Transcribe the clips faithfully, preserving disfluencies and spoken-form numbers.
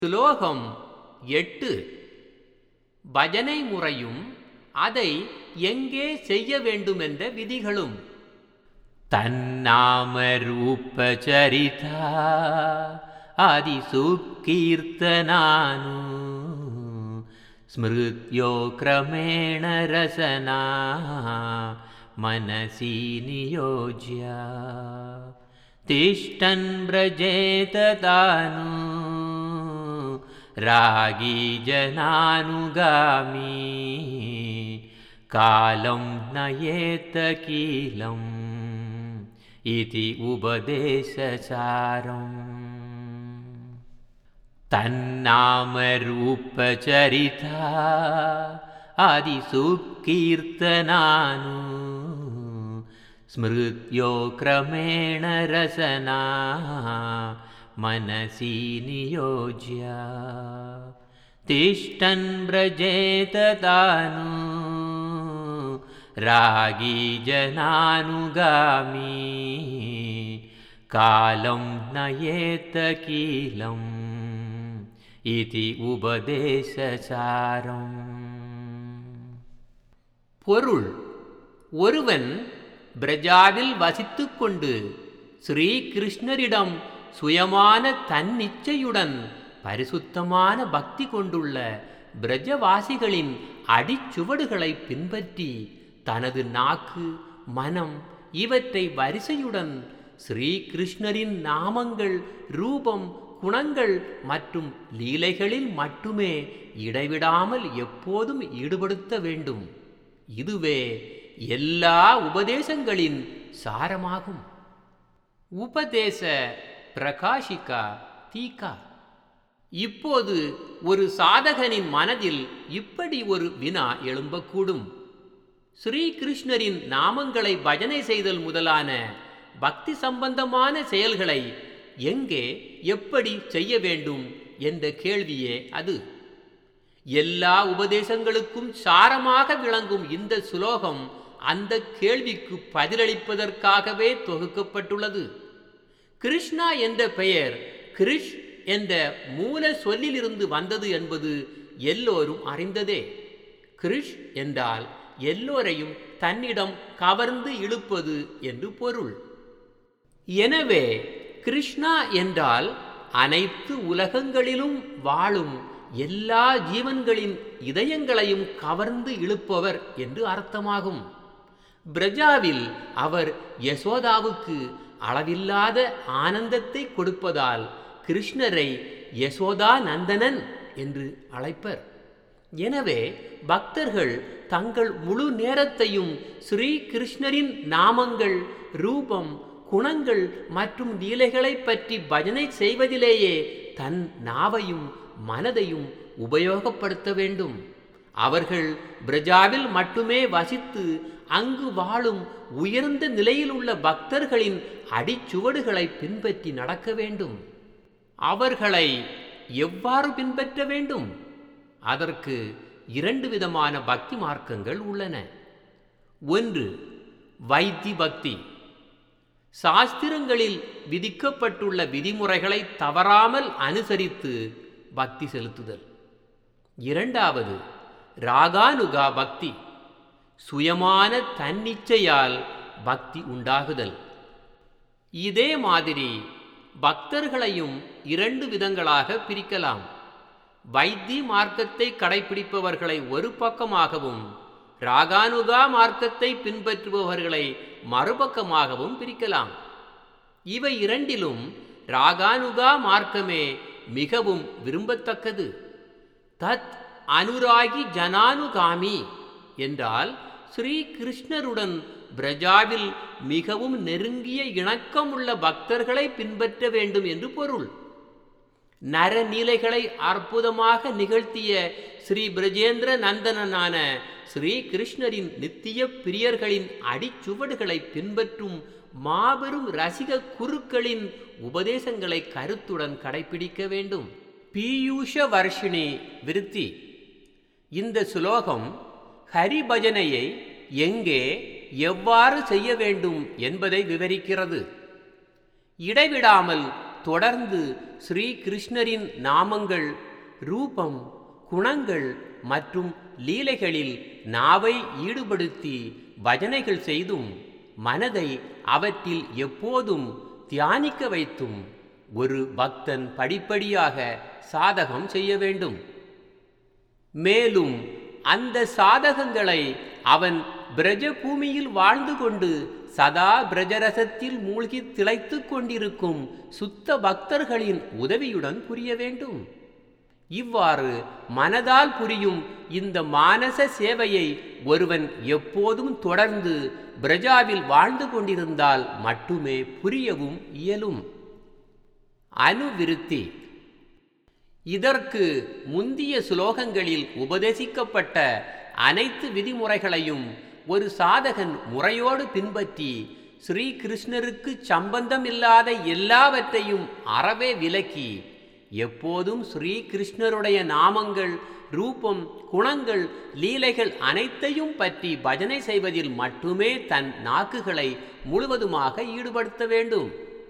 சுலோகம் எட்டு. பஜனை முறையும் அதை எங்கே செய்ய வேண்டுமென்ற விதிகளும். தன்னாம ரூப சரிதா ஆதிசுக்கீர்த்தனானு ஸ்மிருத்யோ கிரமேண ரசனா மனசி நியோஜ்ய திஷ்டன் வ்ரஜேத தானு ராகி ஜனானுகாமி காலம் நயேத கீலம் இதி உபதேசசாரம். தன்னாம ரூப சரிதா ஆதிசுக்கீர்த்தனானு ஸ்மிருத்யோ கிரமேண ரசனா மனசி நியோஜ்ய திஷ்டன் வ்ரஜேத தானு ராகி ஜனானுகாமி காலம் நயேத கீலம் இதி உபதேசசாரம். பொருள்: ஒருவன் பிரஜாவில் வசித்துக் கொண்டு ஸ்ரீ கிருஷ்ணரிடம் சுயமான தன்னிச்சையுடன் பரிசுத்தமான பக்தி கொண்டுள்ள பிரஜவாசிகளின் அடிச்சுவடுகளை பின்பற்றி தனது நாக்கு, மனம் இவற்றை வரிசையுடன் ஸ்ரீ கிருஷ்ணரின் நாமங்கள், ரூபம், குணங்கள் மற்றும் லீலைகளில் மட்டுமே இடைவிடாமல் எப்போதும் ஈடுபடுத்த வேண்டும். இதுவே எல்லா உபதேசங்களின் சாரமாகும். உபதேச பிரகாஷிகா தீகா. இப்போது ஒரு சாதகனின் மனதில் இப்படி ஒரு வினா எழும்பக்கூடும். ஸ்ரீ கிருஷ்ணரின் நாமங்களை பஜனை செய்தல் முதலான பக்தி சம்பந்தமான செயல்களை எங்கே எப்படி செய்ய வேண்டும் என்ற கேள்வியே அது. எல்லா உபதேசங்களுக்கும் சாரமாக விளங்கும் இந்த சுலோகம் அந்த கேள்விக்கு பதிலளிப்பதற்காகவே தொகுக்கப்பட்டுள்ளது. கிருஷ்ணா என்ற பெயர் கிருஷ் என்ற மூல சொல்லிலிருந்து வந்தது என்பது எல்லோரும் அறிந்ததே. கிருஷ் என்றால் எல்லோரையும் தன்னிடம் கவர்ந்து இழுப்பது என்று பொருள். எனவே கிருஷ்ணா என்றால் அனைத்து உலகங்களிலும் வாழும் எல்லா ஜீவன்களின் இதயங்களையும் கவர்ந்து இழுப்பவர் என்று அர்த்தமாகும். பிரஜாவில் அவர் யசோதாவுக்கு அளவில்லாத ஆனந்தத்தை கொடுப்பதால் கிருஷ்ணரை யசோதா நந்தனன் என்று அழைப்பர். எனவே பக்தர்கள் தங்கள் முழு நேரத்தையும் ஸ்ரீ கிருஷ்ணரின் நாமங்கள், ரூபம், குணங்கள் மற்றும் லீலைகளை பற்றி பஜனை செய்வதிலேயே தன் நாவையும் மனதையும் உபயோகப்படுத்த வேண்டும். அவர்கள் பிரஜாவில் மட்டுமே வசித்து அங்கு வாழும் உயர்ந்த நிலையில் உள்ள பக்தர்களின் அடிச்சுவடுகளை பின்பற்றி நடக்க வேண்டும். அவர்களை எவ்வாறு பின்பற்ற வேண்டும்? அதற்கு இரண்டு விதமான பக்தி மார்க்கங்கள் உள்ளன. ஒன்று, வைத்தி பக்தி. சாஸ்திரங்களில் விதிக்கப்பட்டுள்ள விதிமுறைகளை தவறாமல் அனுசரித்து பக்தி செலுத்துதல். இரண்டாவது, ராகானுகா பக்தி. சுயமான தன்னிச்சையால் பக்தி உண்டாகுதல். இதே மாதிரி பக்தர்களையும் இரண்டு விதங்களாக பிரிக்கலாம். வைத்தி மார்க்கத்தை கடைபிடிப்பவர்களை ஒரு பக்கமாகவும், ராகானுகா மார்க்கத்தை பின்பற்றுபவர்களை மறுபக்கமாகவும் பிரிக்கலாம். இவை இரண்டிலும் ராகானுகா மார்க்கமே மிகவும் விரும்பத்தக்கது. தத் அனுராகி ஜனானுகாமி என்றால் ஸ்ரீ கிருஷ்ணருடன் பிரஜாவில் மிகவும் நெருங்கிய இணக்கம் உள்ள பக்தர்களை பின்பற்ற வேண்டும் என்று பொருள். நரநீலைகளை அற்புதமாக நிகழ்த்திய ஸ்ரீ பிரஜேந்திர நந்தனனான ஸ்ரீ கிருஷ்ணரின் நித்திய பிரியர்களின் அடிச்சுவடுகளை பின்பற்றும் மாபெரும் ரசிக குருக்களின் உபதேசங்களை கருத்துடன் கடைபிடிக்க வேண்டும். பீயூஷ வர்ஷினி விருத்தி. இந்த சுலோகம் ஹரிபஜனையை எங்கே எவ்வாறு செய்ய வேண்டும் என்பதை விவரிக்கிறது. இடைவிடாமல் தொடர்ந்து ஸ்ரீ கிருஷ்ணரின் நாமங்கள், ரூபம், குணங்கள் மற்றும் லீலைகளில் நாவை ஈடுபடுத்தி பஜனைகள் செய்தும் மனதை அவற்றில் எப்போதும் தியானிக்க வைத்தும் ஒரு பக்தன் படிப்படியாக சாதகம் செய்ய வேண்டும். மேலும் அந்த சாதகங்களை அவன் பிரஜ பூமியில் வாழ்ந்து கொண்டு சதா பிரஜரசத்தில் மூழ்கி திளைத்து கொண்டிருக்கும் சுத்த பக்தர்களின் உதவியுடன் புரிய வேண்டும். இவ்வாறு மனதால் புரியும் இந்த மானச சேவையை ஒருவன் எப்போதும் தொடர்ந்து பிரஜாவில் வாழ்ந்து கொண்டிருந்தால் மட்டுமே புரியவும் இயலும். அனுவிருத்தி. இதற்கு முந்திய சுலோகங்களில் உபதேசிக்கப்பட்ட அனைத்து விதிமுறைகளையும் ஒரு சாதகன் முறையோடு பின்பற்றி ஸ்ரீ கிருஷ்ணருக்கு சம்பந்தமில்லாத எல்லாவற்றையும் அறவே விலக்கி எப்போதும் ஸ்ரீ கிருஷ்ணருடைய நாமங்கள், ரூபம், குணங்கள், லீலைகள் அனைத்தையும் பற்றி பஜனை செய்வதில் மட்டுமே தன் நாக்குகளை முழுவதுமாக ஈடுபடுத்த வேண்டும்.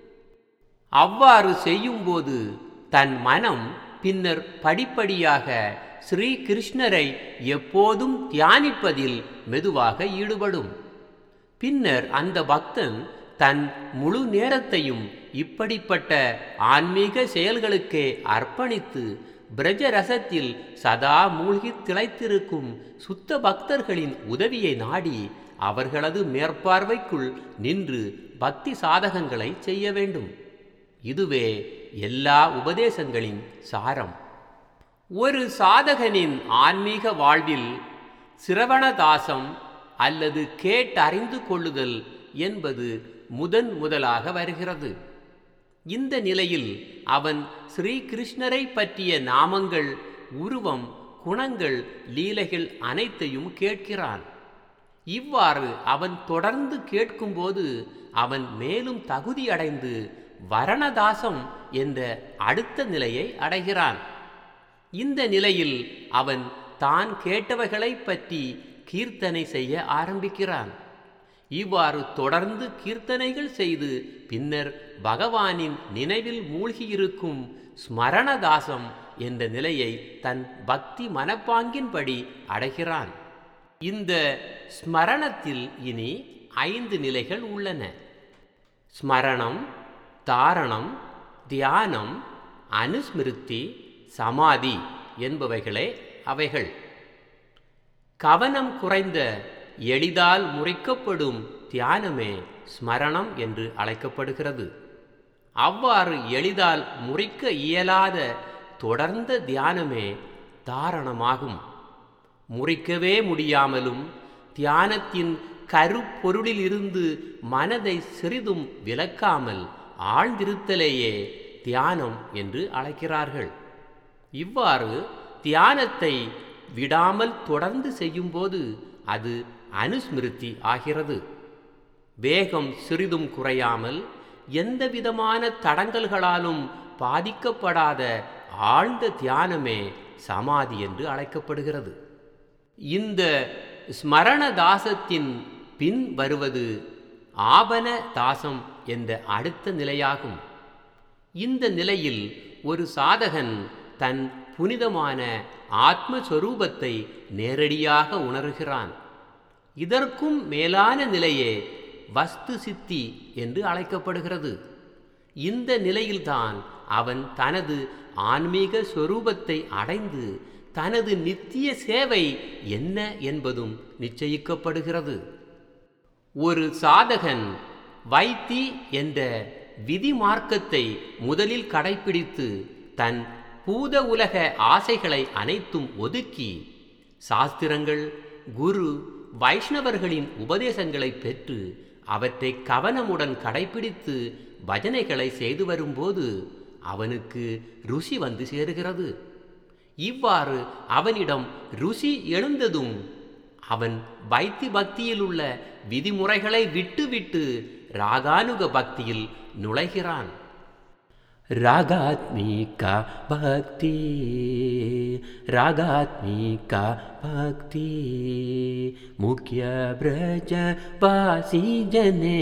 அவ்வாறு செய்யும்போது தன் மனம் பின்னர் படிப்படியாக ஸ்ரீ கிருஷ்ணரை எப்போதும் தியானிப்பதில் மெதுவாக ஈடுபடும். பின்னர் அந்த பக்தன் தன் முழு நேரத்தையும் இப்படிப்பட்ட ஆன்மீக செயல்களுக்கே அர்ப்பணித்து பிரஜரசத்தில் சதா மூழ்கி திளைத்திருக்கும் சுத்த பக்தர்களின் உதவியை நாடி அவர்களது மேற்பார்வைக்குள் நின்று பக்தி சாதகங்களை செய்ய வேண்டும். இதுவே எல்லா உபதேசங்களின் சாரம். ஒரு சாதகனின் ஆன்மீக வாழ்வில் சிரவணதாசம் அல்லது கேட்டறிந்து கொள்ளுதல் என்பது முதன் முதலாக வருகிறது. இந்த நிலையில் அவன் ஸ்ரீ கிருஷ்ணரை பற்றிய நாமங்கள், உருவம், குணங்கள், லீலைகள் அனைத்தையும் கேட்கிறான். இவ்வாறு அவன் தொடர்ந்து கேட்கும்போது அவன் மேலும் தகுதி அடைந்து வரணதாசம் என்ற அடுத்த நிலையை அடைகிறான். இந்த நிலையில் அவன் தான் கேட்டவைகளை பற்றி கீர்த்தனை செய்ய ஆரம்பிக்கிறான். இவ்வாறு தொடர்ந்து கீர்த்தனைகள் செய்து பின்னர் பகவானின் நினைவில் மூழ்கியிருக்கும் ஸ்மரணதாசம் என்ற நிலையை தன் பக்தி மனப்பாங்கின்படி அடைகிறான். இந்த ஸ்மரணத்தில் இனி ஐந்து நிலைகள் உள்ளன. ஸ்மரணம், தாரணம், தியானம், அனுஸ்மிருதி, சமாதி என்பவைகளே அவைகள். கவனம் குறைந்த எளிதால் முறிக்கப்படும் தியானமே ஸ்மரணம் என்று அழைக்கப்படுகிறது. அவ்வாறு எளிதால் முறிக்க இயலாத தொடர்ந்த தியானமே தாரணமாகும். முறிக்கவே முடியாமலும் தியானத்தின் கருப்பொருளிலிருந்து மனதை சிறிதும் விலக்காமல் ஆழ்ந்திருத்தலேயே தியானம் என்று அழைக்கிறார்கள். இவ்வாறு தியானத்தை விடாமல் தொடர்ந்து செய்யும்போது அது அனுஸ்மிருதி ஆகிறது. வேகம் சிறிதும் குறையாமல் எந்த விதமான தடங்கல்களாலும் பாதிக்கப்படாத ஆழ்ந்த தியானமே சமாதி என்று அழைக்கப்படுகிறது. இந்த ஸ்மரண தாசத்தின் பின் வருவது ஆபன தாசம் என்ற அடுத்த நிலையாகும். இந்த நிலையில் ஒரு சாதகன் தன் புனிதமான ஆத்மஸ்வரூபத்தை நேரடியாக உணர்கிறான். இதற்கும் மேலான நிலையே வஸ்து சித்தி என்று அழைக்கப்படுகிறது. இந்த நிலையில்தான் அவன் தனது ஆன்மீக ஸ்வரூபத்தை அடைந்து தனது நித்திய சேவை என்ன என்பதும் நிச்சயிக்கப்படுகிறது. ஒரு சாதகன் வைத்தி என்ற விதி மார்க்கத்தை முதலில் கடைப்பிடித்து தன் பூத உலக ஆசைகளை அனைத்தும் ஒதுக்கி சாஸ்திரங்கள், குரு, வைஷ்ணவர்களின் உபதேசங்களை பெற்று அவற்றை கவனமுடன் கடைப்பிடித்து பஜனைகளை செய்து வரும்போது அவனுக்கு ருசி வந்து சேருகிறது. இவ்வாறு அவனிடம் ருசி எழுந்ததும் அவன் வைத்தி பக்தியில் உள்ள விதிமுறைகளை விட்டுவிட்டு ராகானுக பக்தியில் நுழைகிறான். ராகாத்மிகா பக்தி ராகாத்மிகா भक्ति मुख्य ब्रज वासी जने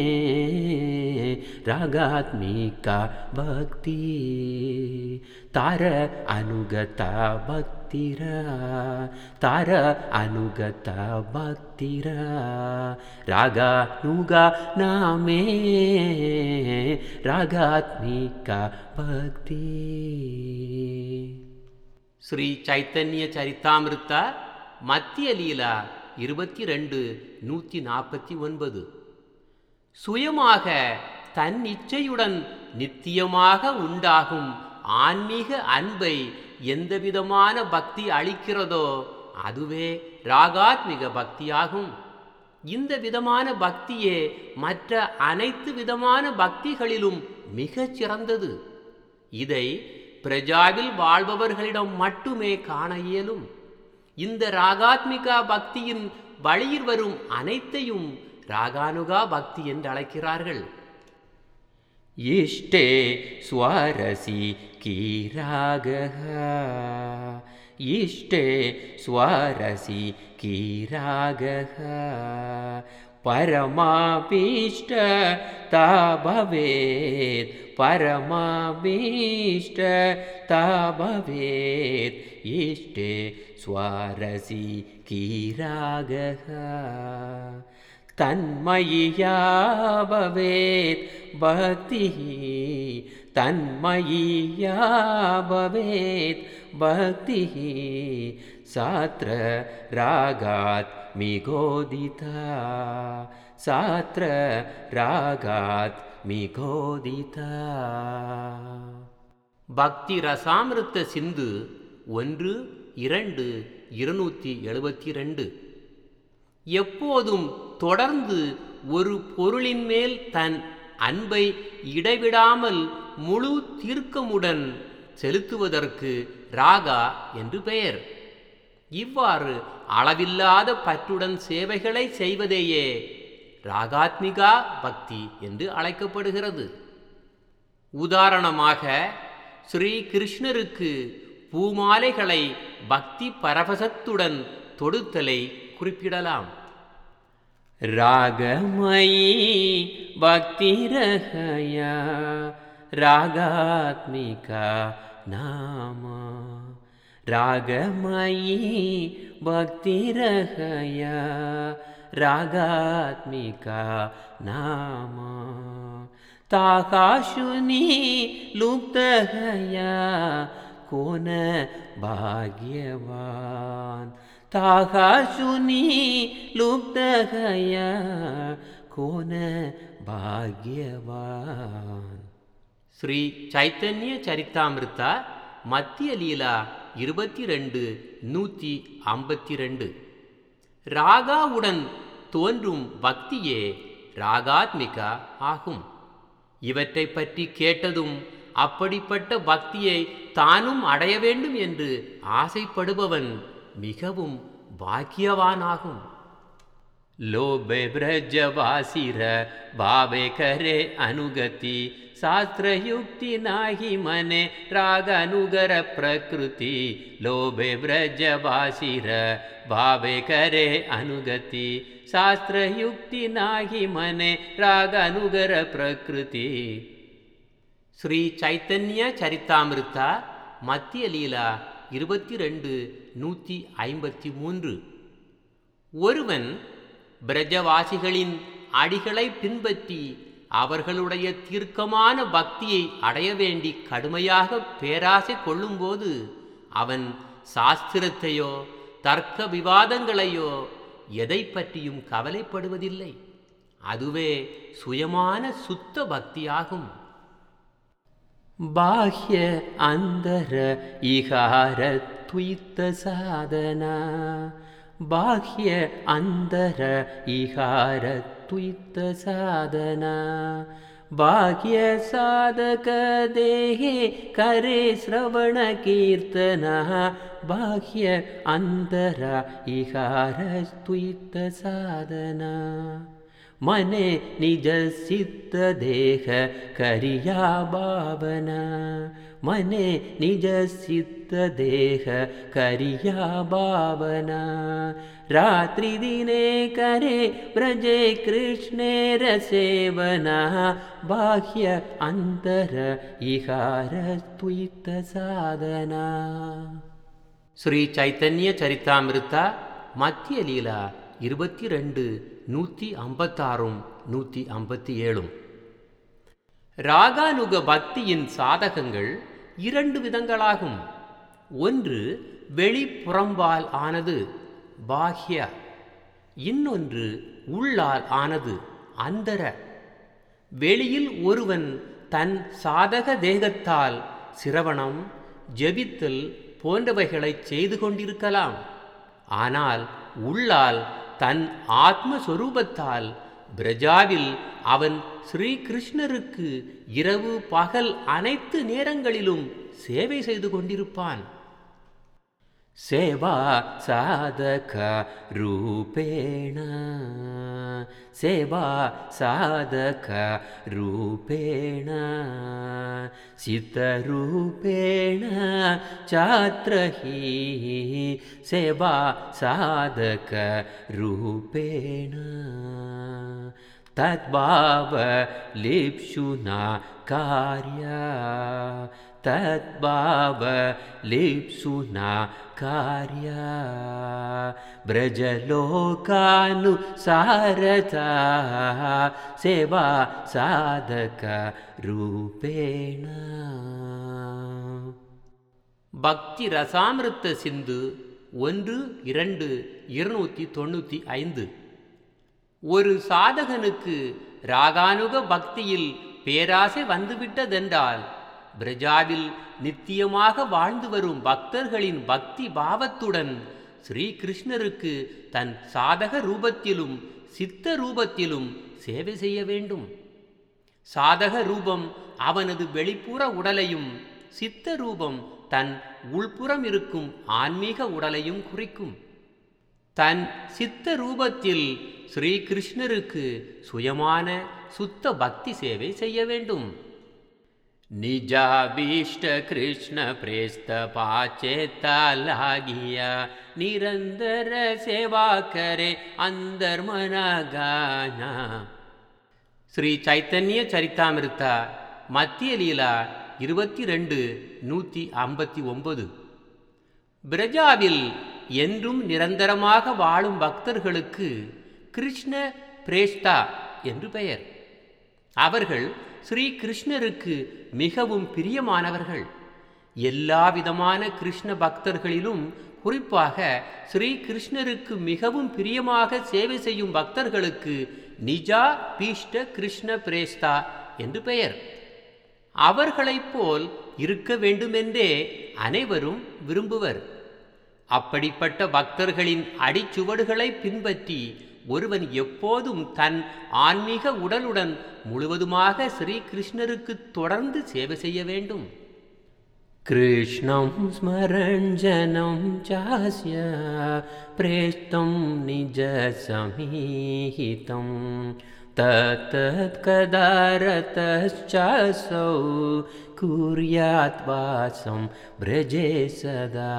रागात्मिका भक्ति तार अनुगता भक्तिरा तार अनुगता भक्तिरा रागानुगा नामे रागात्मिका भक्ति. ஸ்ரீ சைத்தன்ய சரித்தாமிருத்தா மத்திய லீலா இருபத்தி ரெண்டு நூற்றி நாற்பத்தி ஒன்பது. சுயமாக தன் இச்சையுடன் நித்தியமாக உண்டாகும் ஆன்மீக அன்பை எந்தவிதமான பக்தி அளிக்கிறதோ அதுவே ராகாத்மிக பக்தியாகும். இந்த விதமான பக்தியே மற்ற அனைத்து விதமான பக்திகளிலும் மிகச் சிறந்தது. இதை பிரஜாவில் வாழ்பவர்களிடம் மட்டுமே காண இயலும். இந்த ராகாத்மிகா பக்தியின் வழியில் வரும் அனைத்தையும் ராகானுகா பக்தி என்று அழைக்கிறார்கள். இஷ்டே ஸ்வரசி கீராகஹ இஷ்டே ஸ்வரசி கீராகஹ பரமாபீஷ்ட தாபவேத் பரமாபீஷ்ட தாபவேத் இஷ்டே ஸ்வரசி கீராகஹ தன்மயியா பவேத் பக்தி தன்மயியா பவேத் பக்தி சாத்ர ராகாத் மிகோதிதா சாத்ர ராகாத் மிகோதிதா. பக்தி ரசாமிருத்த சிந்து ஒன்று இரண்டு இருநூற்றி எழுபத்தி ரெண்டு. எப்போதும் தொடர்ந்து ஒரு பொருளின் மேல் தன் அன்பை இடைவிடாமல் முழு தீர்க்கமுடன் செலுத்துவதற்கு ராகா என்று பெயர். இவ்வாறு அளவில்லாத பற்றுடன் சேவைகளை செய்வதேயே ராகாத்மிகா பக்தி என்று அழைக்கப்படுகிறது. உதாரணமாக ஸ்ரீ கிருஷ்ணருக்கு பூமாலைகளை பக்தி பரவசத்துடன் தொடுத்தலை குறிப்பிடலாம். ராகமயி பக்தி ரஹயா ராகாத்மிகா நாமா ராகமயி பக்தி ரஹயா ராகாத்மிகா நாமா தாகாஷுனி லுப்தஹயா கோன பாக்யவான் தாகாஷுனி லுப்தஹயா கோன பாக்யவான். ஸ்ரீ சைத்தன்ய சரித்தாமிருத்தா மத்திய லீலா இருபத்தி ரெண்டு நூற்றி ஐம்பத்தி ரெண்டு. ராகாவுடன் தோன்றும் பக்தியே ராகாத்மிகா ஆகும். இவற்றை பற்றி கேட்டதும் அப்படிப்பட்ட பக்தியை தானும் அடைய வேண்டும் என்று ஆசைப்படுபவன் மிகவும் பாக்கியவானாகும். லோபே பிரஜவாசிர பாவே கரே அனுகதி சாஸ்திரயுக்தி நாகி மனே ராக அனுகர பிரகிருதி லோபே பிரஜவாசிர பாவே கரே அனுகதி சாஸ்திரயுக்தி நாகி மனே ராக அனுகர பிரகிருதி. ஸ்ரீ சைத்தன்ய சரித்தாமிருத்தா மத்திய லீலா இருபத்தி ரெண்டு நூற்றி ஐம்பத்தி மூன்று. ஒருவன் பிரஜவாசிகளின் அடிகளை பின்பற்றி அவர்களுடைய தீர்க்கமான பக்தியை அடைய வேண்டி கடுமையாக பேராசை கொள்ளும்போது அவன் சாஸ்திரத்தையோ தர்க்க விவாதங்களையோ எதை பற்றியும் கவலைப்படுவதில்லை. அதுவே சுயமான சுத்த பக்தியாகும். பாஹ்ய அந்தர இகார துயித்த சாதனா பாஹ்ய அந்தர இகார துயித்த சாதனா பாஹ்ய சாதக தேஹே கரே ஸ்ரவண கீர்த்தனா பாஹ்ய அந்தர இகார துயித்த சாதனா मने निज सिद्ध देह करिया भावना मने निज सिद्ध देह करिया भावना रात्रि दिने करे व्रजे कृष्णेर सेवना बाह्य अंतर इहार त्वित साधना. ஸ்ரீ சைத்தன்ய சரித்தாமிருத்தா மத்திய லீலா இருபத்தி ரெண்டு நூற்றி ஐம்பத்தாறும் நூற்றி ஐம்பத்தி ஏழும். ராகானுக பக்தியின் சாதகங்கள் இரண்டு விதங்களாகும். ஒன்று வெளிப்புறம்பால் ஆனது பாஹ்ய, இன்னொன்று உள்ளால் ஆனது அந்தர. வெளியில் ஒருவன் தன் சாதக தேகத்தால் சிரவணம், ஜெபித்தல் போன்றவைகளை செய்து கொண்டிருக்கலாம். ஆனால் உள்ளால் தன் ஆத்மஸ்வரூபத்தால் பிரஜாவில் அவன் ஸ்ரீ கிருஷ்ணருக்கு இரவு பகல் அனைத்து நேரங்களிலும் சேவை செய்து கொண்டிருப்பான். சேவா சாதக ரூபேண சேவா சாதக ரூபேண சித்தரூபேண சாத்ரஹி சேவா சாதக ரூபேண தத்பாவ லிப்சுனா கார்யா தத்பாவ லிப்சுனா கார்யா பிரஜலோகானுசாரதா சேவா சாதக ரூபேண. பக்தி ரசாமிருத்த சிந்து ஒன்று இரண்டு இருநூற்றி தொண்ணூற்றி ஐந்து. ஒரு சாதகனுக்கு ராகானுக பக்தியில் பேராசை வந்துவிட்டதென்றால் பிரஜாவில் நித்தியமாக வாழ்ந்து வரும் பக்தர்களின் பக்தி பாவத்துடன் ஸ்ரீ கிருஷ்ணருக்கு தன் சாதக ரூபத்திலும் சித்த ரூபத்திலும் சேவை செய்ய வேண்டும். சாதக ரூபம் அவனது வெளிப்புற உடலையும், சித்த ரூபம் தன் உள்புறம் இருக்கும் ஆன்மீக உடலையும் குறிக்கும். தன் சித்த ரூபத்தில் ஸ்ரீ கிருஷ்ணருக்கு சுயமான சுத்த பக்தி சேவை செய்ய வேண்டும். நிஜாபீஷ்ட கிருஷ்ண பிரேஸ்த பாச்சேத்தா லாகியா நிரந்தர சேவா கரே அந்தர்மனகானா. ஸ்ரீ சைத்தன்ய சரித்தாமிருத்தா மத்திய லீலா இருபத்தி ரெண்டு நூற்றி ஐம்பத்தி ஒன்பது. பிரஜாவில் என்றும் நிரந்தரமாக வாழும் பக்தர்களுக்கு கிருஷ்ண பிரேஷ்தா என்று பெயர். அவர்கள் ஸ்ரீ கிருஷ்ணருக்கு மிகவும் பிரியமானவர்கள். எல்லா விதமான கிருஷ்ண பக்தர்களிலும் குறிப்பாக ஸ்ரீ கிருஷ்ணருக்கு மிகவும் பிரியமாக சேவை செய்யும் பக்தர்களுக்கு நிஜா பீஷ்ட கிருஷ்ண பிரேஸ்தா என்று பெயர். அவர்களைப் போல் இருக்க வேண்டுமென்றே அனைவரும் விரும்புவர். அப்படிப்பட்ட பக்தர்களின் அடிச்சுவடுகளை பின்பற்றி ஒருவன் எப்போதும் தன் ஆன்மீக உடலுடன் முழுவதுமாக ஸ்ரீ கிருஷ்ணருக்கு தொடர்ந்து சேவை செய்ய வேண்டும். கிருஷ்ணம் ஸ்மரஞ்சனம் சாஸ்ய பிரேஷ்டம் நிஜ சமீஹிதம் தத் கதாரதச்சாசௌ குர்யாத் வாசம் பிரஜே சதா.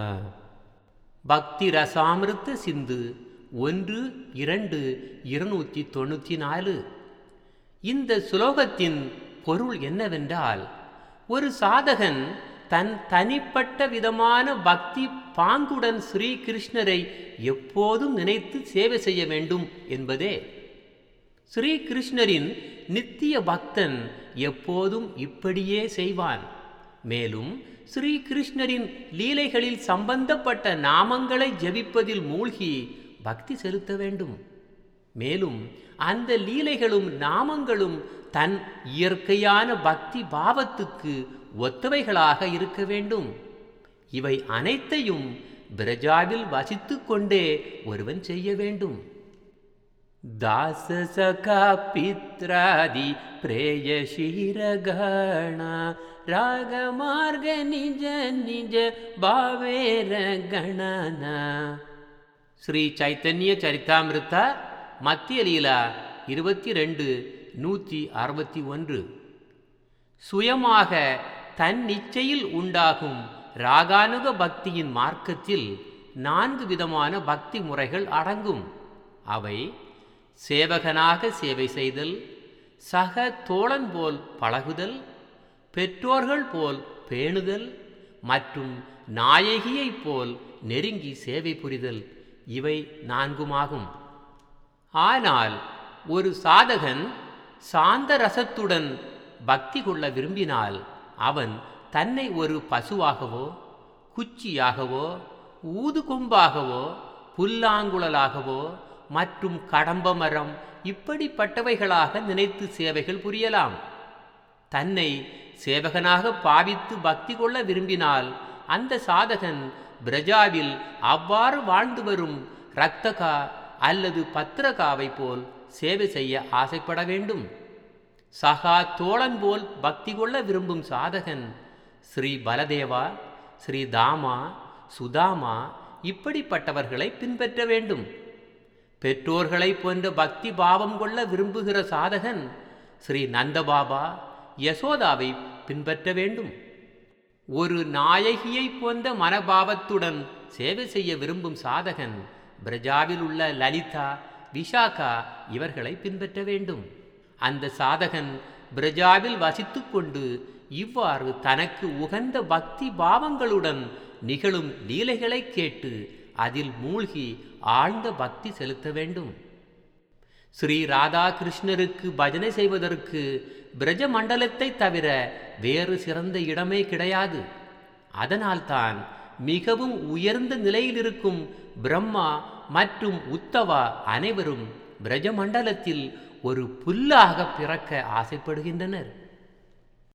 பக்தி ரசாமிருத்த சிந்து ஒன்று இரண்டு இருநூற்றி தொண்ணூற்றி நாலு. இந்த சுலோகத்தின் பொருள் என்னவென்றால், ஒரு சாதகன் தன் தனிப்பட்ட விதமான பக்தி பாங்குடன் ஸ்ரீ கிருஷ்ணரை எப்போதும் நினைத்து சேவை செய்ய வேண்டும் என்பதே. ஸ்ரீ கிருஷ்ணரின் நித்திய பக்தன் எப்போதும் இப்படியே செய்வான். மேலும் ஸ்ரீ கிருஷ்ணரின் லீலைகளில் சம்பந்தப்பட்ட நாமங்களை ஜபிப்பதில் மூழ்கி பக்தி செலுத்த வேண்டும். மேலும் அந்த லீலைகளும் நாமங்களும் தன் இயற்கையான பக்தி பாவத்துக்கு ஒத்தவைகளாக இருக்க வேண்டும். இவை அனைத்தையும் பிரஜாவில் வசித்து கொண்டே ஒருவன் செய்ய வேண்டும். தாச சகா பித்ராதி பிரேயசீரகண ராக மார்க நிஜ நிஜ பாவேர கணனா. ஸ்ரீ சைத்தன்ய சரித்தாமிருத்தா மத்திய லீலா இருபத்தி ரெண்டு நூற்றி அறுபத்தி ஒன்று. சுயமாக தன் நிச்சையில் உண்டாகும் ராகானுக பக்தியின் மார்க்கத்தில் நான்கு விதமான பக்தி முறைகள் அடங்கும். அவை சேவகனாக சேவை செய்தல், சக தோழன் போல் பழகுதல், பெற்றோர்கள் போல் பேணுதல் மற்றும் நாயகியைப் போல் நெருங்கி சேவை புரிதல். இவை நான்குமாகும். ஆனால் ஒரு சாதகன் சாந்த ரசத்துடன் பக்தி கொள்ள விரும்பினால் அவன் தன்னை ஒரு பசுவாகவோ குச்சியாகவோ ஊதுகொம்பாகவோ புல்லாங்குழலாகவோ மற்றும் கடம்ப மரம் இப்படிப்பட்டவைகளாக நினைத்து சேவைகள் புரியலாம். தன்னை சேவகனாக பாவித்து பக்தி கொள்ள விரும்பினால் அந்த சாதகன் பிரஜாவில் அவ்வாறு வாழ்ந்து வரும் ரக்தகா அல்லது பத்திரகாவை போல் சேவை செய்ய ஆசைப்பட வேண்டும். சகா தோழன் போல் பக்தி கொள்ள விரும்பும் சாதகன் ஸ்ரீ பலதேவா, ஸ்ரீ தாமா, சுதாமா இப்படிப்பட்டவர்களை பின்பற்ற வேண்டும். பெற்றோர்களை போன்ற பக்தி பாவம் கொள்ள விரும்புகிற சாதகன் ஸ்ரீ நந்தபாபா, யசோதாவை பின்பற்ற வேண்டும். ஒரு நாயகியை போன்ற மனபாவத்துடன் சேவை செய்ய விரும்பும் சாதகன் பிரஜாவில் உள்ள லலிதா, விஷாகா இவர்களை பின்பற்ற வேண்டும். அந்த சாதகன் பிரஜாவில் வசித்து கொண்டு இவ்வாறு தனக்கு உகந்த பக்தி பாவங்களுடன் நிகழும் லீலைகளை கேட்டு அதில் மூழ்கி ஆழ்ந்த பக்தி செலுத்த வேண்டும். ஸ்ரீ ராதாகிருஷ்ணருக்கு பஜனை செய்வதற்கு பிரஜ மண்டலத்தை தவிர வேறு சிறந்த இடமே கிடையாது. அதனால்தான் மிகவும் உயர்ந்த நிலையில் இருக்கும் பிரம்மா மற்றும் உத்தவா அனைவரும் பிரஜமண்டலத்தில் ஒரு புல்லாக பிறக்க ஆசைப்படுகின்றனர்.